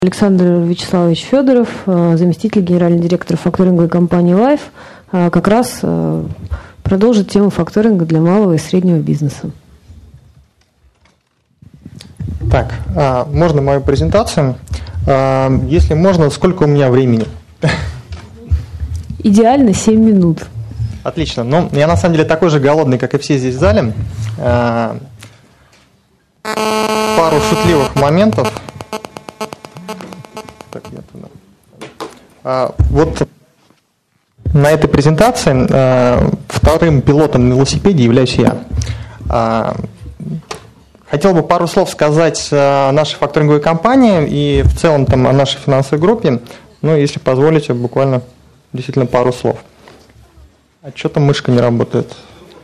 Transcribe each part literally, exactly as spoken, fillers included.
Александр Вячеславович Федоров, заместитель генерального директора факторинговой компании Life, как раз продолжит тему факторинга для малого и среднего бизнеса. Так, можно мою презентацию? Если можно, сколько у меня времени? Идеально семь минут. Отлично. Ну, я на самом деле такой же голодный, как и все здесь в зале. Пару шутливых моментов. Так, я туда. А, вот на этой презентации а, вторым пилотом на велосипеде являюсь я. А, хотел бы пару слов сказать о нашей факторинговой компании и в целом там, о нашей финансовой группе. Ну, если позволите, буквально действительно пару слов. А что-то мышка не работает.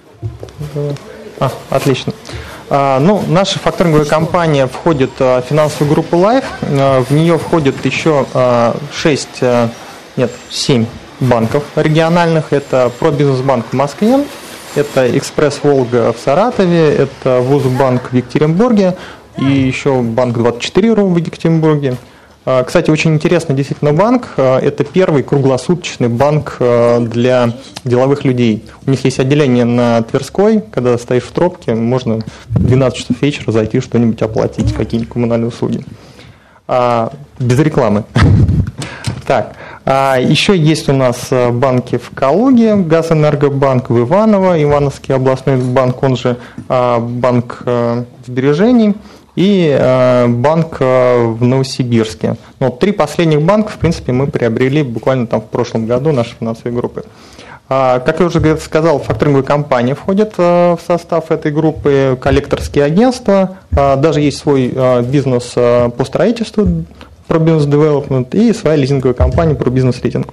А, отлично. Ну, наша факторинговая компания входит в финансовую группу Life. В нее входит еще шесть, нет, семь банков региональных. Это Пробизнесбанк в Москве, это Экспресс Волга в Саратове, это Вузбанк в Екатеринбурге и еще Банк двадцать четыре РУ в Екатеринбурге. Кстати, очень интересный действительно банк. Это первый круглосуточный банк для деловых людей. У них есть отделение на Тверской, когда стоишь в пробке, можно в двенадцать часов вечера зайти что-нибудь оплатить, какие-нибудь коммунальные услуги. Без рекламы. Так, еще есть у нас банки в Калуге, Газэнергобанк в Иваново, Ивановский областной банк, он же банк сбережений. И э, банк э, в Новосибирске. Но три последних банка, в принципе, мы приобрели буквально там в прошлом году нашей финансовой группы. А, как я уже сказал, факторинговая компания входит э, в состав этой группы, коллекторские агентства, э, даже есть свой э, бизнес э, по строительству, про бизнес-девелопмент, и своя лизинговая компания про бизнес-лизинг.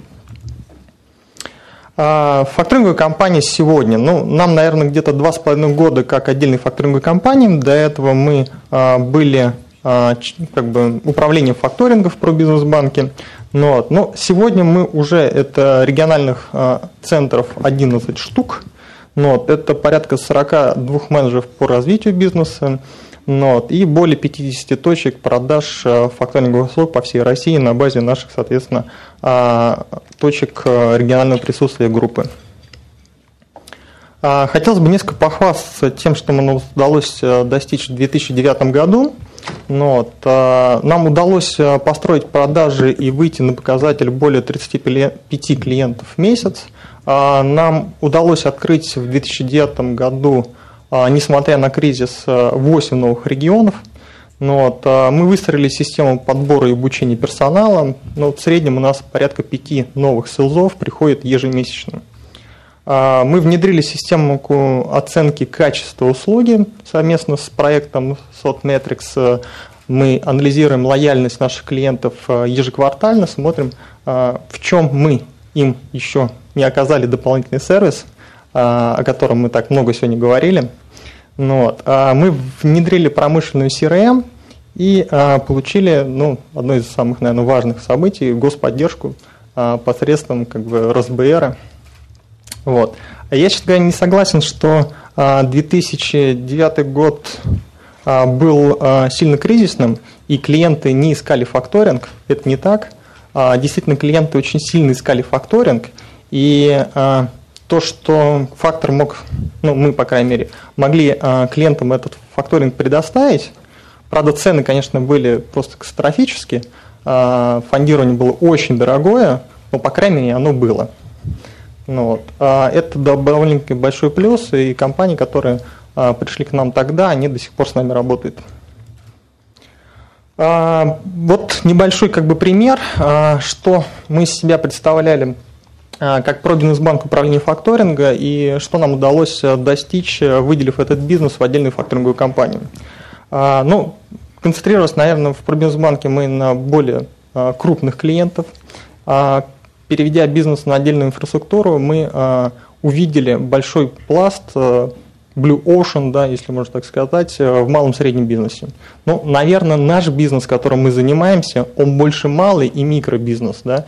Факторинговая компания сегодня, ну, нам, наверное, где-то два с половиной года как отдельной факторинговой компании. До этого мы а, были а, как бы управлением факторинга в Пробизнесбанке. Но, но сегодня мы уже, это региональных а, центров одиннадцать штук. Но, это порядка сорок два менеджеров по развитию бизнеса. Но, и более пятьдесят точек продаж факторинговых услуг по всей России на базе наших, соответственно, точек регионального присутствия группы. Хотелось бы несколько похвастаться тем, что нам удалось достичь в две тысячи девятом году. Вот. Нам удалось построить продажи и выйти на показатель более тридцати пяти клиентов в месяц. Нам удалось открыть в две тысячи девятом году, несмотря на кризис, восемь новых регионов. Вот, мы выстроили систему подбора и обучения персонала. Но в среднем у нас порядка пяти новых селзов приходит ежемесячно. Мы внедрили систему оценки качества услуги совместно с проектом Sotmetrics. Мы анализируем лояльность наших клиентов ежеквартально, смотрим, в чем мы им еще не оказали дополнительный сервис, о котором мы так много сегодня говорили. Вот. Мы внедрили промышленную си эр эм и получили, ну, одно из самых, наверное, важных событий, господдержку посредством как бы эр эс бэ эр. Вот. Я, честно говоря, не согласен, что две тысячи девятый год был сильно кризисным, и клиенты не искали факторинг. Это не так. Действительно, клиенты очень сильно искали факторинг, и то, что фактор мог, ну, мы, по крайней мере, могли э, клиентам этот факторинг предоставить. Правда, цены, конечно, были просто катастрофические. Э, фондирование было очень дорогое, но, по крайней мере, оно было. Ну, вот. э, это довольно большой плюс, и компании, которые э, пришли к нам тогда, они до сих пор с нами работают. Э, вот небольшой как бы пример, э, что мы из себя представляли как Пробизнесбанк управления факторинга и что нам удалось достичь, выделив этот бизнес в отдельную факторинговую компанию. Ну, концентрироваться, наверное, в Пробизнесбанке мы на более крупных клиентов. Переведя бизнес на отдельную инфраструктуру, мы увидели большой пласт, Blue Ocean, да, если можно так сказать, в малом и среднем бизнесе. Ну, наверное, наш бизнес, которым мы занимаемся, он больше малый и микробизнес, да.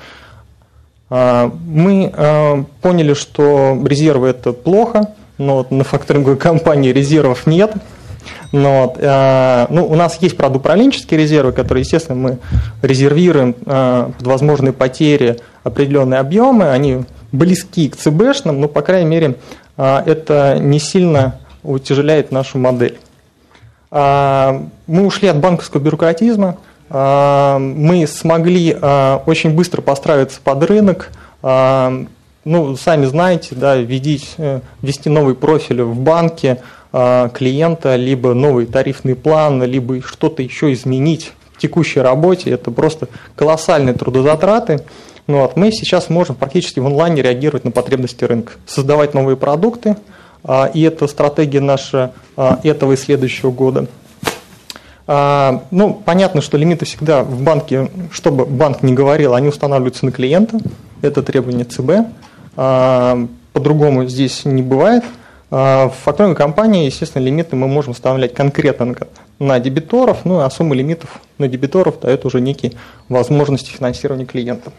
Мы поняли, что резервы – это плохо, но на факторинговой компании резервов нет. Но, э, ну, у нас есть, правда, управленческие резервы, которые, естественно, мы резервируем э, под возможные потери определенные объемы. Они близки к ЦБшным, но, по крайней мере, э, это не сильно утяжеляет нашу модель. Э, мы ушли от банковского бюрократизма. Э, мы смогли э, очень быстро подстраиваться под рынок. Э, ну, сами знаете, да, введить, э, ввести новый профиль в банке клиента, либо новый тарифный план, либо что-то еще изменить в текущей работе, это просто колоссальные трудозатраты. Ну, вот, мы сейчас можем практически в онлайне реагировать на потребности рынка, создавать новые продукты, и это стратегия наша этого и следующего года. Ну, понятно, что лимиты всегда в банке, чтобы банк не говорил, они устанавливаются на клиента, это требование ЦБ, по-другому здесь не бывает. В факторинговой компании, естественно, лимиты мы можем устанавливать конкретно на дебиторов, ну а сумма лимитов на дебиторов дает уже некие возможности финансирования клиента.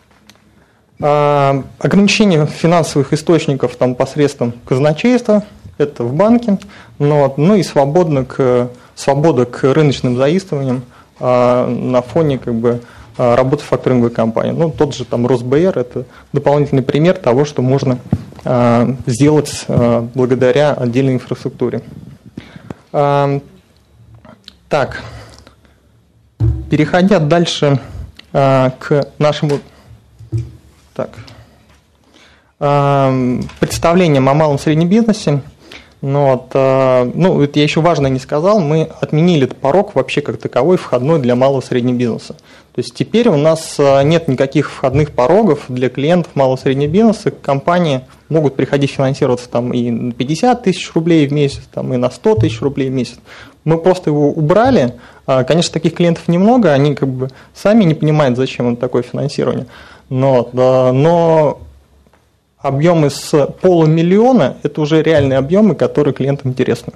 Ограничение финансовых источников там, посредством казначейства, это в банке, но, ну и свободно к, свобода к рыночным заимствованиям на фоне как бы, работы факторинговой компании. Ну, тот же там РосБР – это дополнительный пример того, что можно сделать благодаря отдельной инфраструктуре. Так, переходя дальше к нашему так, представлениям о малом и среднем бизнесе, но вот, ну, это я еще важно не сказал, мы отменили этот порог вообще как таковой входной для малого и среднего бизнеса. То есть теперь у нас нет никаких входных порогов для клиентов малого и среднего бизнеса. Компании могут приходить финансироваться там и на пятьдесят тысяч рублей в месяц, там, и на сто тысяч рублей в месяц. Мы просто его убрали. Конечно, таких клиентов немного, они как бы сами не понимают, зачем им такое финансирование. Но, но объемы с полумиллиона – это уже реальные объемы, которые клиентам интересны.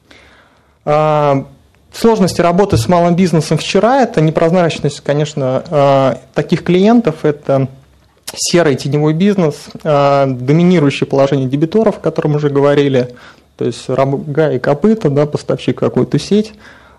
Сложности работы с малым бизнесом вчера – это непрозрачность, конечно, таких клиентов, это серый теневой бизнес, доминирующее положение дебиторов, о котором уже говорили, то есть рога и копыта, да, поставщик какую-то сеть.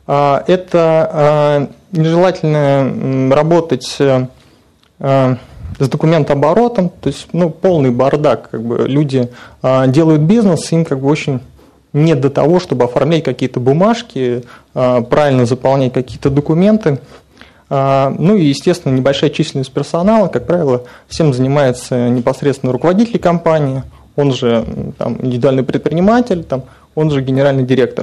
Это нежелательно работать с документооборотом, то есть ну, полный бардак. Как бы, люди делают бизнес, им как бы очень не до того, чтобы оформлять какие-то бумажки, правильно заполнять какие-то документы. Ну и, естественно, небольшая численность персонала, как правило, всем занимается непосредственно руководитель компании, он же там, индивидуальный предприниматель, там, он же генеральный директор.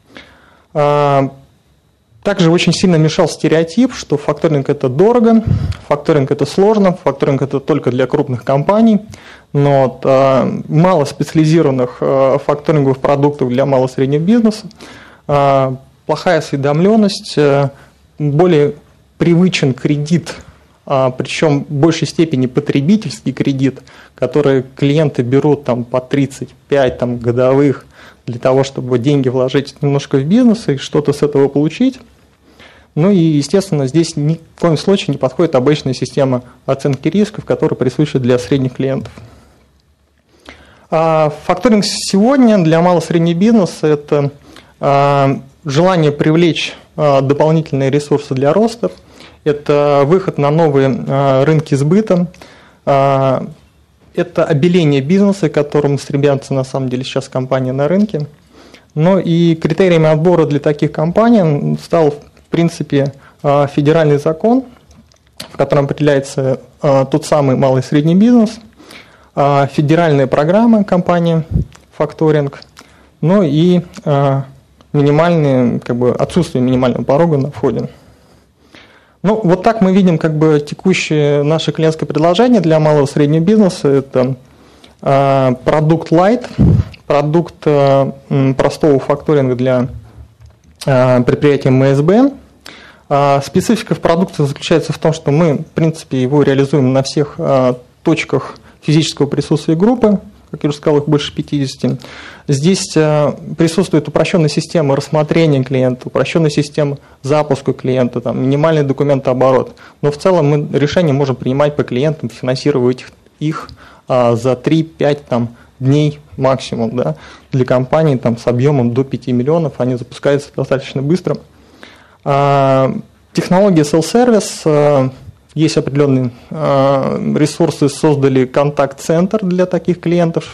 Также очень сильно мешал стереотип, что факторинг – это дорого, факторинг – это сложно, факторинг – это только для крупных компаний, но вот, э, мало специализированных э, факторинговых продуктов для малого и среднего бизнеса, э, плохая осведомленность, э, более привычен кредит, э, причем в большей степени потребительский кредит, который клиенты берут там, по тридцать пять там, годовых, для того, чтобы деньги вложить немножко в бизнес и что-то с этого получить. Ну и, естественно, здесь ни в коем случае не подходит обычная система оценки рисков, которая присуща для средних клиентов. А факторинг сегодня для малого и среднего бизнеса – это а, желание привлечь а, дополнительные ресурсы для роста, это выход на новые а, рынки сбыта, а, это обеление бизнеса, к которому стремятся на самом деле сейчас компании на рынке. Но и критериями отбора для таких компаний стал, в принципе, федеральный закон, в котором определяется тот самый малый и средний бизнес, федеральная программа компании факторинг, ну и минимальные, как бы, отсутствие минимального порога на входе. Ну, вот так мы видим как бы текущее наше клиентское предложение для малого и среднего бизнеса. Это э, продукт Light, продукт э, простого факторинга для э, предприятия эм эс бэ. Э, специфика в продукте заключается в том, что мы, в принципе, его реализуем на всех э, точках физического присутствия группы, как я уже сказал, их больше пятидесяти. Здесь э, присутствует упрощенная система рассмотрения клиента, упрощенная система запуска клиента, там, минимальный документооборот. Но в целом мы решения можем принимать по клиентам, финансировать их, их э, за три, пять, дней максимум, да, для компаний там, с объемом до пяти миллионов, они запускаются достаточно быстро. Технология self-service, есть определенные ресурсы, создали контакт-центр для таких клиентов,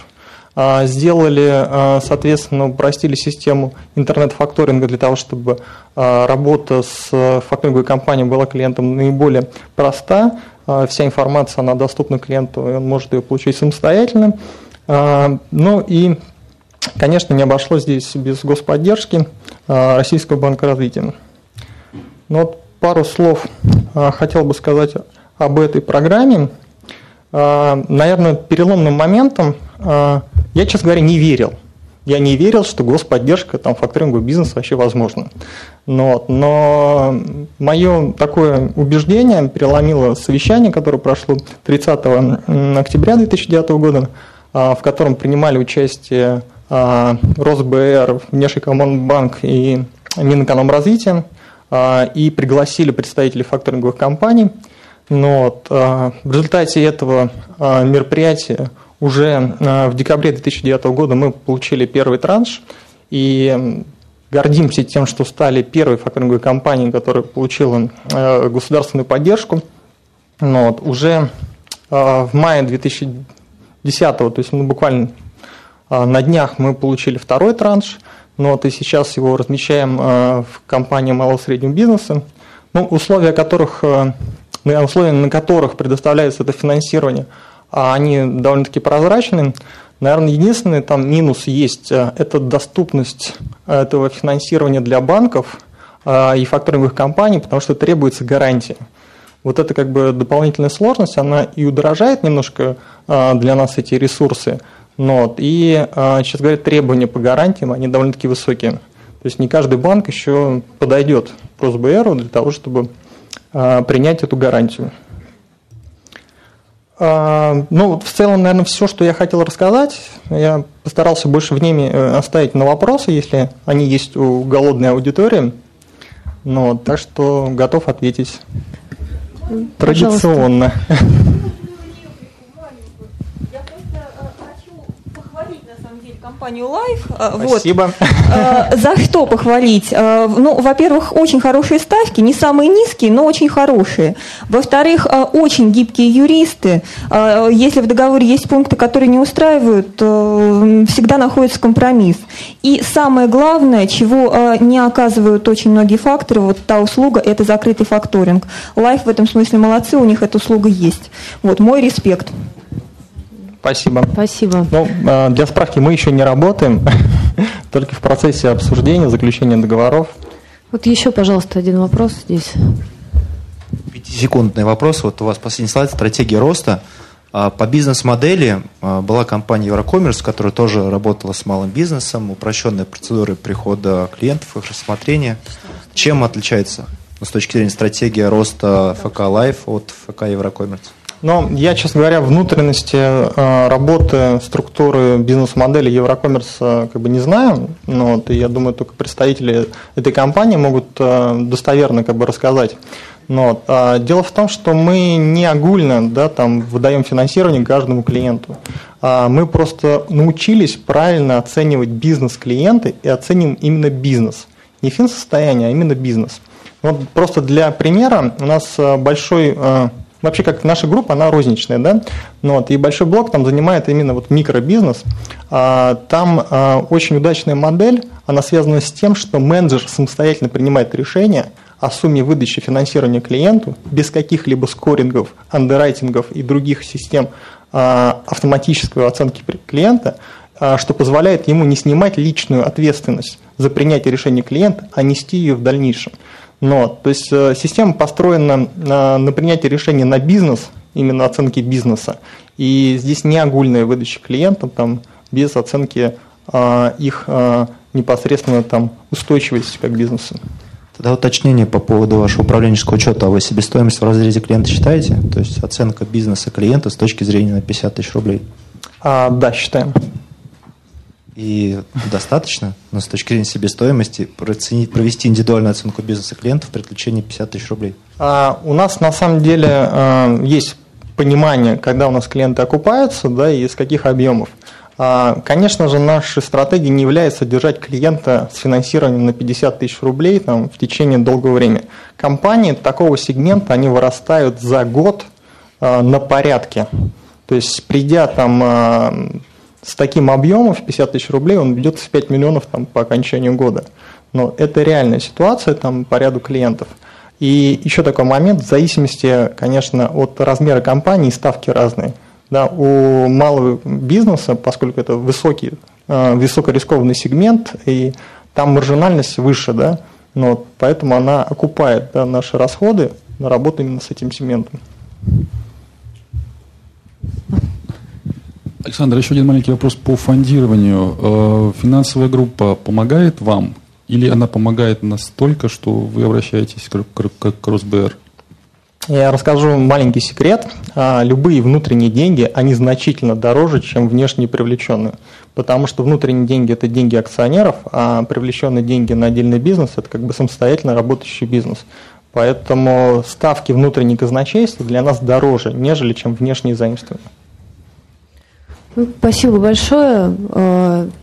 сделали, соответственно, упростили систему интернет-факторинга для того, чтобы работа с факторинговой компанией была клиентам наиболее проста. Вся информация, она доступна клиенту, и он может ее получить самостоятельно. Ну и, конечно, не обошлось здесь без господдержки Российского банка развития. Ну вот пару слов хотел бы сказать об этой программе. Наверное, переломным моментом я, честно говоря, не верил. Я не верил, что господдержка там, факторингового бизнеса вообще возможна. Но, но мое такое убеждение переломило совещание, которое прошло тридцатого октября две тысячи девятого года, в котором принимали участие РосБР, Внешэкономбанк и Минэкономразвития, и пригласили представителей факторинговых компаний. Но вот, в результате этого мероприятия уже в декабре две тысячи девятого года мы получили первый транш и гордимся тем, что стали первой факторинговой компанией, которая получила государственную поддержку. Но вот, уже в мае две тысячи десятого, то есть ну, буквально на днях мы получили второй транш, но вот и сейчас его размещаем в компании малого и среднего бизнеса, ну, условия которых, условия, на которых предоставляется это финансирование, они довольно-таки прозрачны. Наверное, единственный там минус есть – это доступность этого финансирования для банков и факторинговых компаний, потому что требуется гарантия. Вот это как бы дополнительная сложность, она и удорожает немножко для нас эти ресурсы, но и, честно говоря, требования по гарантиям, они довольно-таки высокие. То есть не каждый банк еще подойдет к РосБРу для того, чтобы принять эту гарантию. Ну, в целом, наверное, все, что я хотел рассказать. Я постарался больше времени оставить на вопросы, если они есть у голодной аудитории. Ну, так что готов ответить. Пожалуйста. Традиционно. Компанию Life. Спасибо. Вот. За что похвалить? Ну, во-первых, очень хорошие ставки, не самые низкие, но очень хорошие. Во-вторых, очень гибкие юристы. Если в договоре есть пункты, которые не устраивают, всегда находится компромисс. И самое главное, чего не оказывают очень многие факторы, вот та услуга, это закрытый факторинг. Life в этом смысле молодцы, у них эта услуга есть. Вот, мой респект. Спасибо. Спасибо. Ну, для справки, мы еще не работаем, только в процессе обсуждения, заключения договоров. Вот еще, пожалуйста, один вопрос здесь. Пятисекундный вопрос. Вот у вас последний слайд, стратегия роста. По бизнес-модели была компания Eurocommerce, которая тоже работала с малым бизнесом, упрощенные процедуры прихода клиентов, их рассмотрения. Чем отличается с точки зрения стратегии роста эф ка Life от эф ка Eurocommerce? Но я, честно говоря, внутренности э, работы, структуры бизнес-модели Eurocommerce э, как бы не знаю, но вот, я думаю, только представители этой компании могут э, достоверно как бы рассказать. Но, э, дело в том, что мы не огульно да, там, выдаем финансирование каждому клиенту. Э, мы просто научились правильно оценивать бизнес клиента и оцениваем именно бизнес. Не финсостояние, а именно бизнес. Вот просто для примера у нас большой... Э, Вообще, как наша группа, она розничная, да, ну, вот, и большой блок там занимает именно вот микробизнес. Там очень удачная модель, она связана с тем, что менеджер самостоятельно принимает решение о сумме выдачи финансирования клиенту без каких-либо скорингов, андеррайтингов и других систем автоматической оценки клиента, что позволяет ему не снимать личную ответственность за принятие решения клиента, а нести ее в дальнейшем. Но, то есть система построена на, на принятие решения на бизнес, именно оценки бизнеса, и здесь не огульная выдача клиентам там, без оценки а, их а, непосредственно там, устойчивости как бизнеса. Тогда уточнение по поводу вашего управленческого учета. А вы себестоимость в разрезе клиента считаете? То есть оценка бизнеса клиента с точки зрения на пятьдесят тысяч рублей? А, да, считаем. И достаточно, но с точки зрения себестоимости, проценить, провести индивидуальную оценку бизнеса клиентов при отключении пятьдесят тысяч рублей? А, у нас на самом деле а, есть понимание, когда у нас клиенты окупаются, да, и из каких объемов. Конечно же, нашей стратегией не является держать клиента с финансированием на пятьдесят тысяч рублей там, в течение долгого времени. Компании такого сегмента, они вырастают за год на порядке. То есть, придя там с таким объемом в пятьдесят тысяч рублей, он ведет в пять миллионов там, по окончанию года. Но это реальная ситуация там, по ряду клиентов. И еще такой момент, в зависимости, конечно, от размера компании, ставки разные. Да, у малого бизнеса, поскольку это высокий, высокорискованный сегмент, и там маржинальность выше, да, но поэтому она окупает, да, наши расходы на работу именно с этим сегментом. Александр, еще один маленький вопрос по фондированию. Финансовая группа помогает вам или она помогает настолько, что вы обращаетесь к РосБР? Я расскажу маленький секрет. Любые внутренние деньги, они значительно дороже, чем внешние привлеченные. Потому что внутренние деньги – это деньги акционеров, а привлеченные деньги на отдельный бизнес – это как бы самостоятельно работающий бизнес. Поэтому ставки внутренней казначейства для нас дороже, нежели чем внешние заимствования. Спасибо большое.